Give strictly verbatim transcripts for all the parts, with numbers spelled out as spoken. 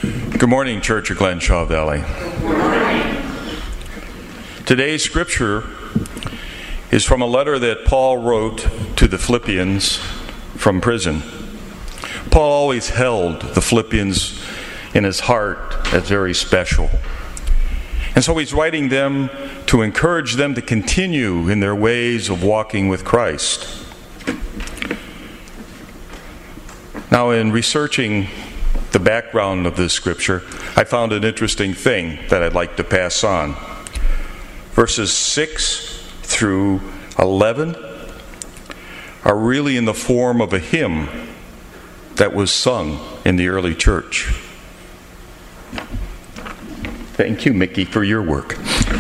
Good morning, Church of Glenshaw Valley. Good morning. Today's scripture is from a letter that Paul wrote to the Philippians from prison. Paul always held the Philippians in his heart as very special. And so he's writing them to encourage them to continue in their ways of walking with Christ. Now, in researching the background of this scripture, I found an interesting thing that I'd like to pass on. Verses six through eleven are really in the form of a hymn that was sung in the early church. Thank you, Mickey, for your work.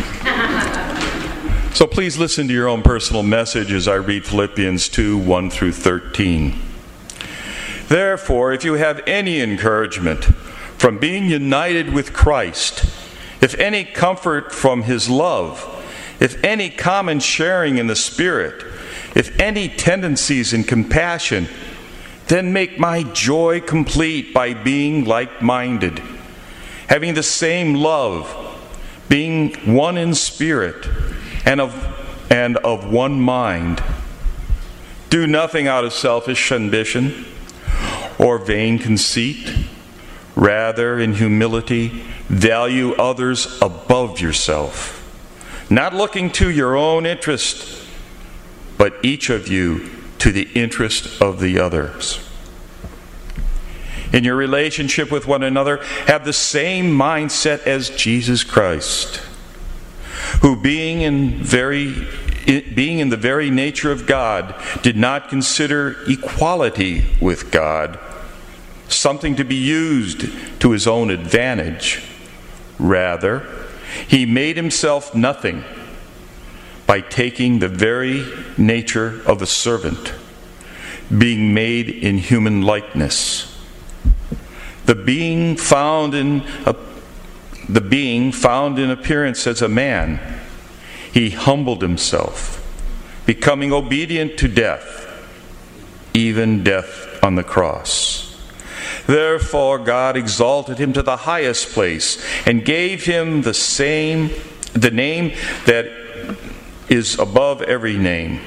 So please listen to your own personal message as I read Philippians two, one through thirteen. Therefore, if you have any encouragement from being united with Christ, if any comfort from His love, if any common sharing in the Spirit, if any tendencies in compassion, then make my joy complete by being like-minded, having the same love, being one in spirit, and of, and of one mind. Do nothing out of selfish ambition or vain conceit. Rather, in humility, value others above yourself, not looking to your own interest, but each of you to the interest of the others. In your relationship with one another, have the same mindset as Jesus Christ, who being in very being in the very nature of God, did not consider equality with God something to be used to his own advantage. Rather, he made himself nothing by taking the very nature of a servant, being made in human likeness. The being found in a, the being found in appearance as a man, he humbled himself, becoming obedient to death, even death on the cross. Therefore God exalted him to the highest place and gave him the same the name that is above every name,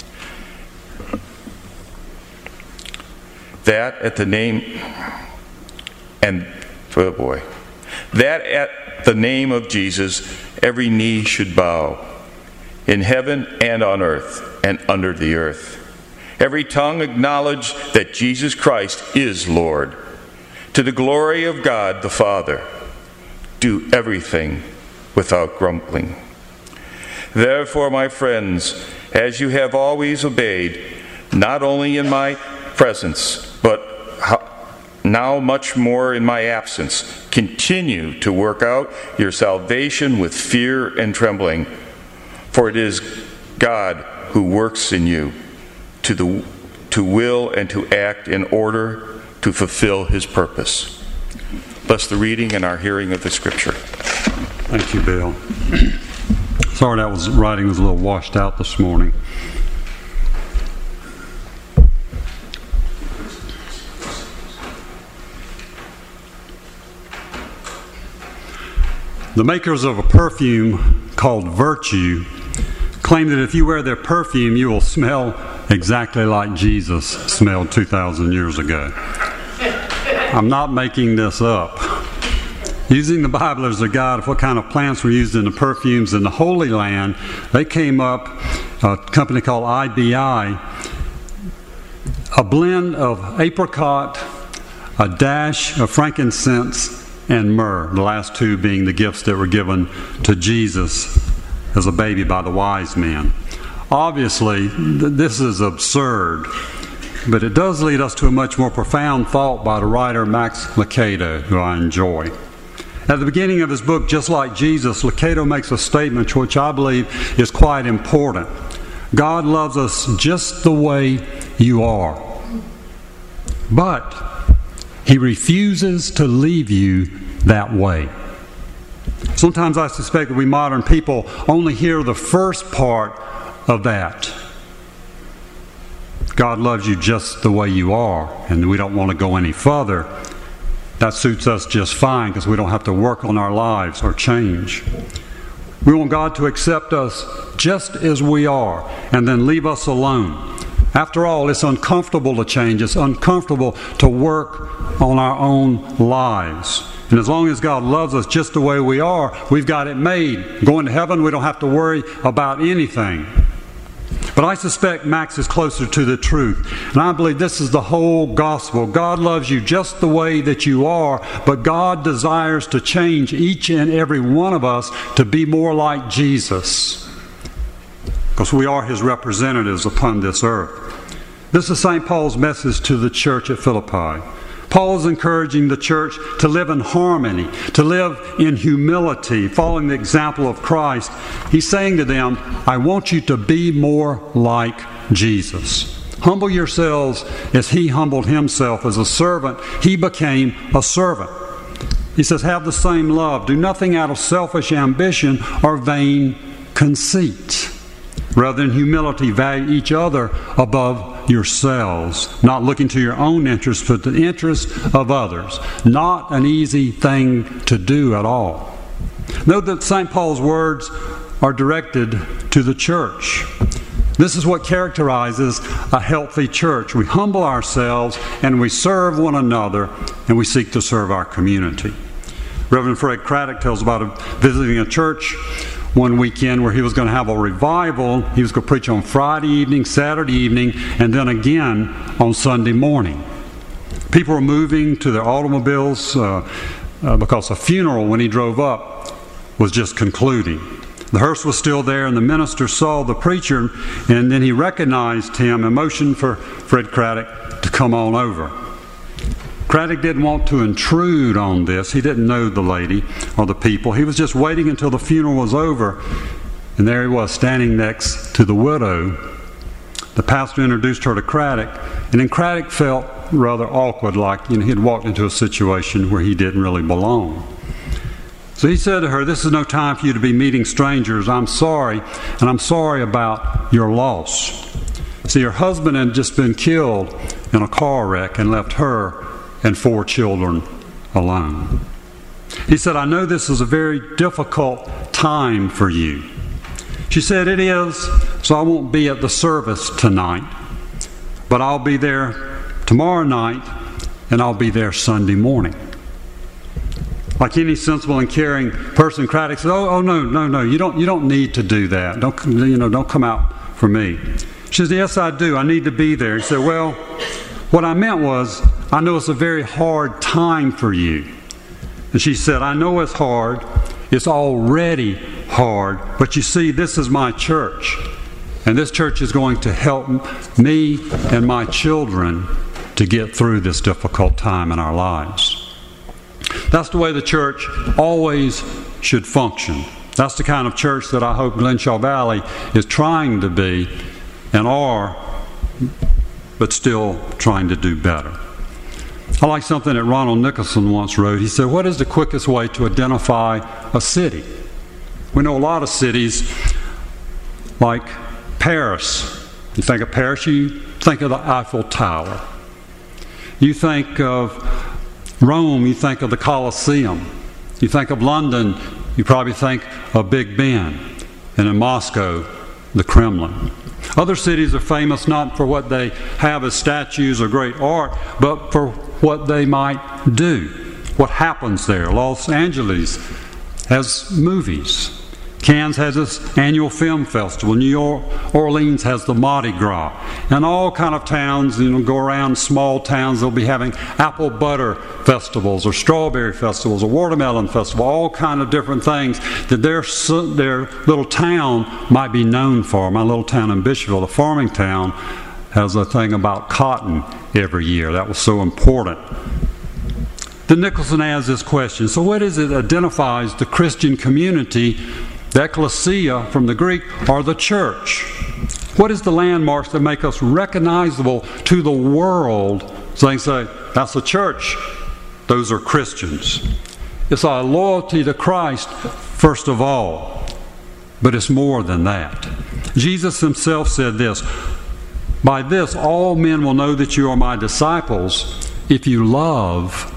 that at the name and oh boy that at the name of Jesus every knee should bow, in heaven and on earth and under the earth, every tongue acknowledge that Jesus Christ is Lord, to the glory of God the Father. Do everything without grumbling. Therefore, my friends, as you have always obeyed, not only in my presence, but now much more in my absence, continue to work out your salvation with fear and trembling, for it is God who works in you to the to will and to act in order to fulfill his purpose. Bless the reading and our hearing of the scripture. Thank you, Bill. Sorry that was writing was a little washed out this morning. The makers of a perfume called Virtue claim that if you wear their perfume, you will smell exactly like Jesus smelled two thousand years ago. I'm not making this up. Using the Bible as a guide of what kind of plants were used in the perfumes in the Holy Land, they came up, a company called I B I, a blend of apricot, a dash of frankincense, and myrrh, the last two being the gifts that were given to Jesus as a baby by the wise men. Obviously, th- this is absurd, but it does lead us to a much more profound thought by the writer Max Lucado, who I enjoy. At the beginning of his book, Just Like Jesus, Lucado makes a statement which I believe is quite important. God loves us just the way you are, but He refuses to leave you that way. Sometimes I suspect that we modern people only hear the first part of that. God loves you just the way you are, and we don't want to go any further. That suits us just fine because we don't have to work on our lives or change. We want God to accept us just as we are and then leave us alone. After all, it's uncomfortable to change. It's uncomfortable to work on our own lives. And as long as God loves us just the way we are, we've got it made. Going to heaven, we don't have to worry about anything. But I suspect Max is closer to the truth. And I believe this is the whole gospel. God loves you just the way that you are, but God desires to change each and every one of us to be more like Jesus. Because we are His representatives upon this earth. This is Saint Paul's message to the church at Philippi. Paul is encouraging the church to live in harmony, to live in humility, following the example of Christ. He's saying to them, I want you to be more like Jesus. Humble yourselves as He humbled Himself as a servant. He became a servant. He says, have the same love. Do nothing out of selfish ambition or vain conceit. Rather than humility, value each other above yourselves, not looking to your own interests, but the interests of others. Not an easy thing to do at all. Note that Saint Paul's words are directed to the church. This is what characterizes a healthy church. We humble ourselves and we serve one another and we seek to serve our community. Reverend Fred Craddock tells about a, visiting a church one weekend where he was going to have a revival. He was going to preach on Friday evening, Saturday evening, and then again on Sunday morning. People were moving to their automobiles uh, uh, because a funeral, when he drove up, was just concluding. The hearse was still there, and the minister saw the preacher, and then he recognized him and motioned for Fred Craddock to come on over. Craddock didn't want to intrude on this. He didn't know the lady or the people. He was just waiting until the funeral was over. And there he was, standing next to the widow. The pastor introduced her to Craddock. And then Craddock felt rather awkward, like, you know, he had walked into a situation where he didn't really belong. So he said to her, this is no time for you to be meeting strangers. I'm sorry, and I'm sorry about your loss. See, her husband had just been killed in a car wreck and left her and four children alone. He said, I know this is a very difficult time for you. She said, it is, so I won't be at the service tonight, but I'll be there tomorrow night, and I'll be there Sunday morning. Like any sensible and caring person, Craddock said, oh, oh no, no, no, you don't, you don't need to do that. Don't, you know, don't come out for me. She said, yes, I do. I need to be there. He said, well, what I meant was, I know it's a very hard time for you. And she said, I know it's hard. It's already hard. But you see, this is my church. And this church is going to help me and my children to get through this difficult time in our lives. That's the way the church always should function. That's the kind of church that I hope Glenshaw Valley is trying to be and are, but still trying to do better. I like something that Ronald Nicholson once wrote. He said, what is the quickest way to identify a city? We know a lot of cities, like Paris. You think of Paris, you think of the Eiffel Tower. You think of Rome, you think of the Colosseum. You think of London, you probably think of Big Ben. And in Moscow, the Kremlin. Other cities are famous not for what they have as statues or great art, but for what they might do, what happens there. Los Angeles has movies. Cannes has its annual film festival. New York, Orleans has the Mardi Gras. And all kind of towns, you know, go around small towns, they'll be having apple butter festivals or strawberry festivals or watermelon festival, all kind of different things that their, their little town might be known for. My little town in Bishopville, a farming town, has a thing about cotton every year. That was so important. Then Nicholson asks this question, so what is it that identifies the Christian community? The ecclesia, from the Greek, or the church. What is the landmarks that make us recognizable to the world? So they say, that's the church. Those are Christians. It's our loyalty to Christ, first of all. But it's more than that. Jesus himself said this, by this all men will know that you are my disciples if you love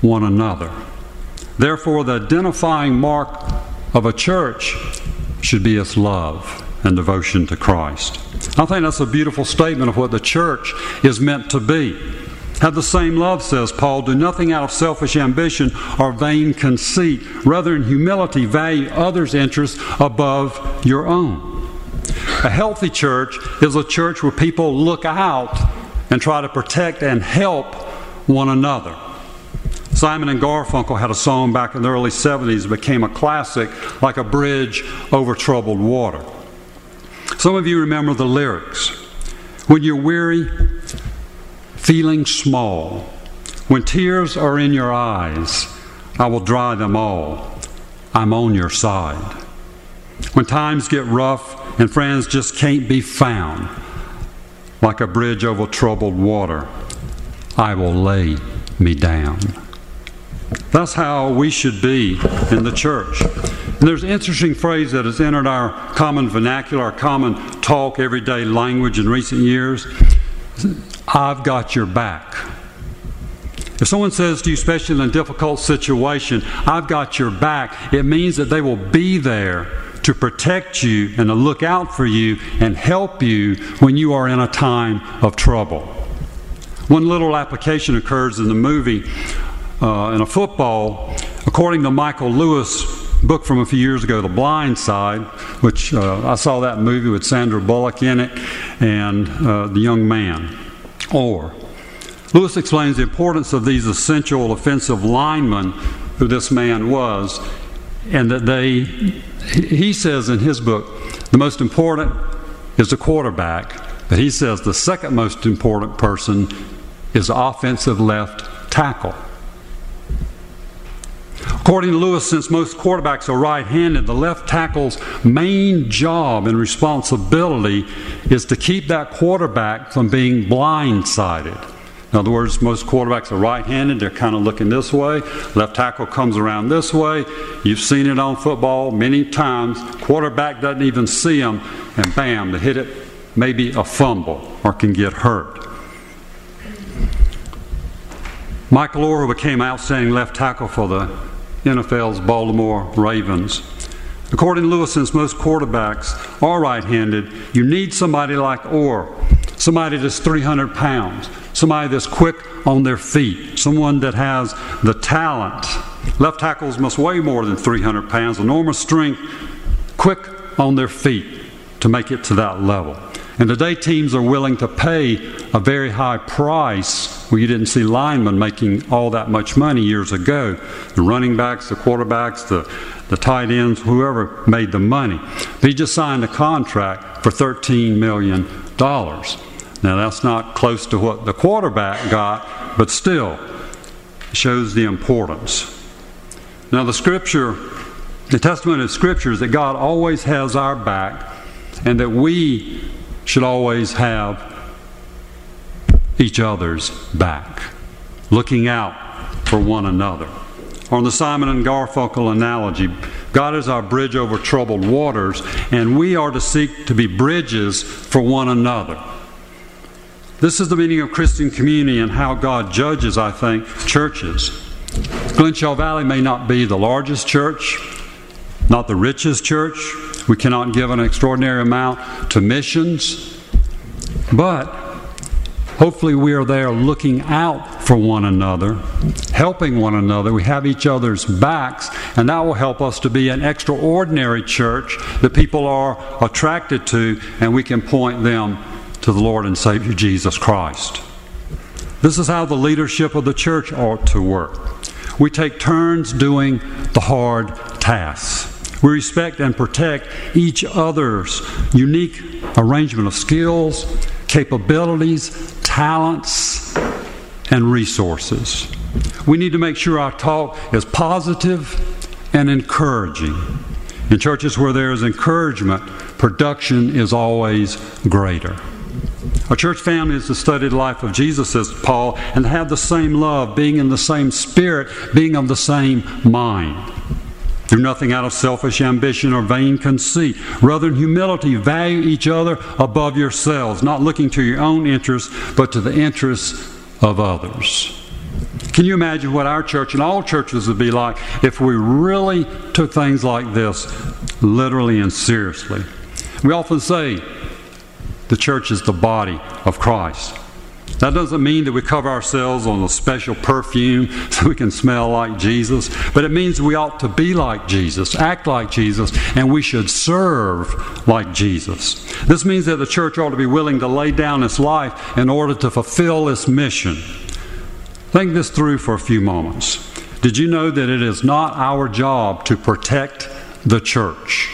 one another. Therefore, the identifying mark of a church should be its love and devotion to Christ. I think that's a beautiful statement of what the church is meant to be. Have the same love, says Paul. Do nothing out of selfish ambition or vain conceit. Rather, in humility, value others' interests above your own. A healthy church is a church where people look out and try to protect and help one another. Simon and Garfunkel had a song back in the early seventies that became a classic, like a bridge over troubled water. Some of you remember the lyrics. When you're weary, feeling small, when tears are in your eyes, I will dry them all. I'm on your side. When times get rough and friends just can't be found, like a bridge over troubled water, I will lay me down. That's how we should be in the church. And there's an interesting phrase that has entered our common vernacular, our common talk, everyday language in recent years. I've got your back. If someone says to you, especially in a difficult situation, I've got your back, it means that they will be there to protect you and to look out for you and help you when you are in a time of trouble. One little application occurs in the movie, uh, in a football, according to Michael Lewis' book from a few years ago, The Blind Side, which uh, I saw that movie with Sandra Bullock in it and uh, the young man, Orr. Lewis explains the importance of these essential offensive linemen who this man was, and that they, he says in his book, the most important is the quarterback, but he says the second most important person is the offensive left tackle. According to Lewis, since most quarterbacks are right-handed, the left tackle's main job and responsibility is to keep that quarterback from being blindsided. In other words, most quarterbacks are right-handed. They're kind of looking this way. Left tackle comes around this way. You've seen it on football many times. Quarterback doesn't even see them, and bam, they hit it, maybe a fumble, or can get hurt. Michael Orr became outstanding left tackle for the N F L's Baltimore Ravens. According to Lewis, since most quarterbacks are right-handed, you need somebody like Orr, somebody that's three hundred pounds, somebody that's quick on their feet, someone that has the talent. Left tackles must weigh more than three hundred pounds, enormous strength, quick on their feet to make it to that level. And today teams are willing to pay a very high price where you didn't see linemen making all that much money years ago. The running backs, the quarterbacks, the, the tight ends, whoever made the money. But he just signed a contract for thirteen million dollars. Now that's not close to what the quarterback got, but still it shows the importance. Now the scripture, the testimony of Scripture is that God always has our back and that we should always have each other's back, looking out for one another. Or in the Simon and Garfunkel analogy, God is our bridge over troubled waters, and we are to seek to be bridges for one another. This is the meaning of Christian community and how God judges, I think, churches. Glenshaw Valley may not be the largest church, not the richest church. We cannot give an extraordinary amount to missions, but hopefully we are there looking out for one another, helping one another. We have each other's backs, and that will help us to be an extraordinary church that people are attracted to, and we can point them to the Lord and Savior Jesus Christ. This is how the leadership of the church ought to work. We take turns doing the hard tasks. We respect and protect each other's unique arrangement of skills, capabilities, talents, and resources. We need to make sure our talk is positive and encouraging. In churches where there is encouragement, production is always greater. A church family is to study the life of Jesus, says Paul, and to have the same love, being in the same spirit, being of the same mind. Do nothing out of selfish ambition or vain conceit. Rather, in humility, value each other above yourselves, not looking to your own interests, but to the interests of others. Can you imagine what our church and all churches would be like if we really took things like this literally and seriously? We often say the church is the body of Christ. That doesn't mean that we cover ourselves on a special perfume so we can smell like Jesus, but it means we ought to be like Jesus, act like Jesus, and we should serve like Jesus. This means that the church ought to be willing to lay down its life in order to fulfill its mission. Think this through for a few moments. Did you know that it is not our job to protect the church?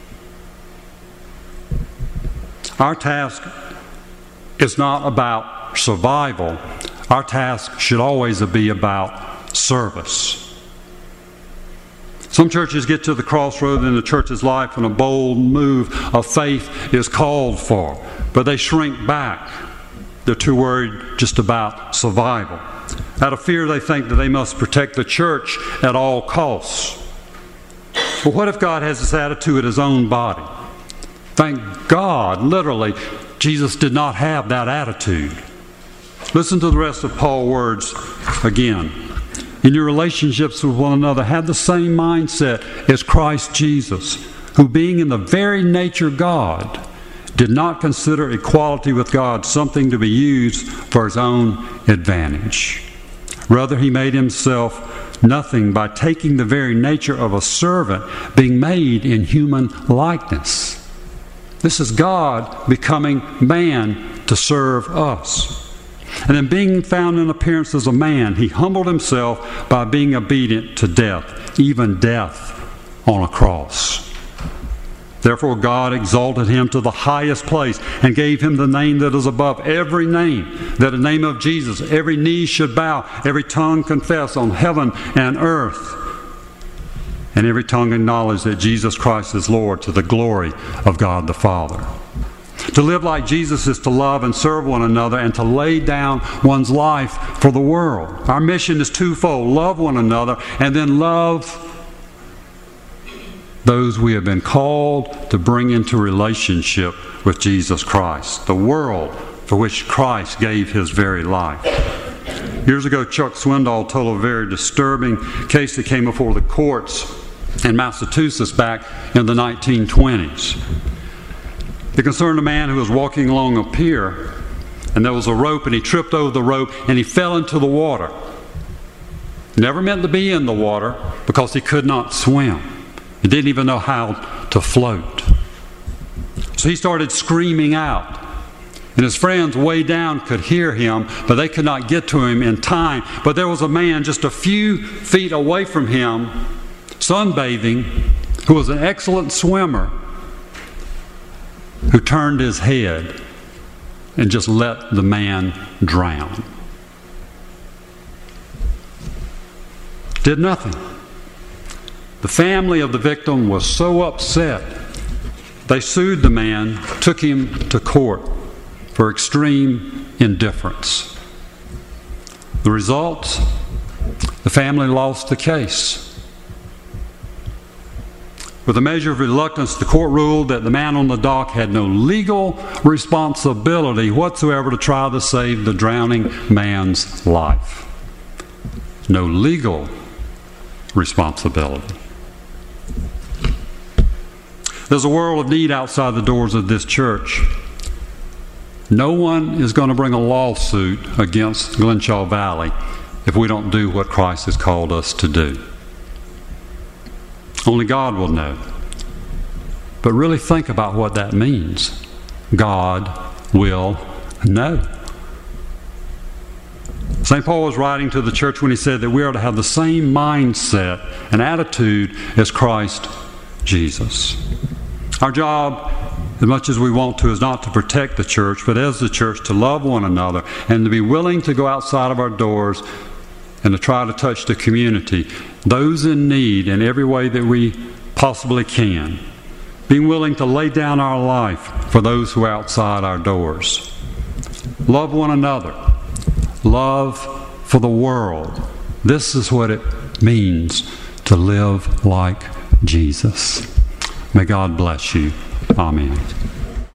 Our task is not about survival. Our task should always be about service. Some churches get to the crossroad in the church's life and a bold move of faith is called for, but they shrink back. They're too worried just about survival. Out of fear, they think that they must protect the church at all costs. But what if God has this attitude at His own body? Thank God, literally, Jesus did not have that attitude. Listen to the rest of Paul's words again. In your relationships with one another, have the same mindset as Christ Jesus, who being in the very nature God, did not consider equality with God something to be used for His own advantage. Rather, He made Himself nothing by taking the very nature of a servant, being made in human likeness. This is God becoming man to serve us. And then being found in appearance as a man, He humbled Himself by being obedient to death, even death on a cross. Therefore God exalted Him to the highest place and gave Him the name that is above every name, that in the name of Jesus every knee should bow, every tongue confess on heaven and earth, and every tongue acknowledge that Jesus Christ is Lord, to the glory of God the Father. To live like Jesus is to love and serve one another and to lay down one's life for the world. Our mission is twofold: love one another and then love those we have been called to bring into relationship with Jesus Christ, the world for which Christ gave His very life. Years ago, Chuck Swindoll told a very disturbing case that came before the courts in Massachusetts back in the nineteen twenties. It concerned a man who was walking along a pier, and there was a rope, and he tripped over the rope, and he fell into the water. Never meant to be in the water because he could not swim. He didn't even know how to float. So he started screaming out. And his friends way down could hear him, but they could not get to him in time. But there was a man just a few feet away from him, sunbathing, who was an excellent swimmer, who turned his head and just let the man drown. Did nothing. The family of the victim was so upset, they sued the man, took him to court for extreme indifference. The result? The family lost the case. With a measure of reluctance, the court ruled that the man on the dock had no legal responsibility whatsoever to try to save the drowning man's life. No legal responsibility. There's a world of need outside the doors of this church. No one is going to bring a lawsuit against Glenshaw Valley if we don't do what Christ has called us to do. Only God will know. But really think about what that means. God will know. Saint Paul was writing to the church when he said that we are to have the same mindset and attitude as Christ Jesus. Our job, as much as we want to, is not to protect the church, but as the church to love one another and to be willing to go outside of our doors and to try to touch the community, those in need, in every way that we possibly can. Being willing to lay down our life for those who are outside our doors. Love one another. Love for the world. This is what it means to live like Jesus. May God bless you. Amen.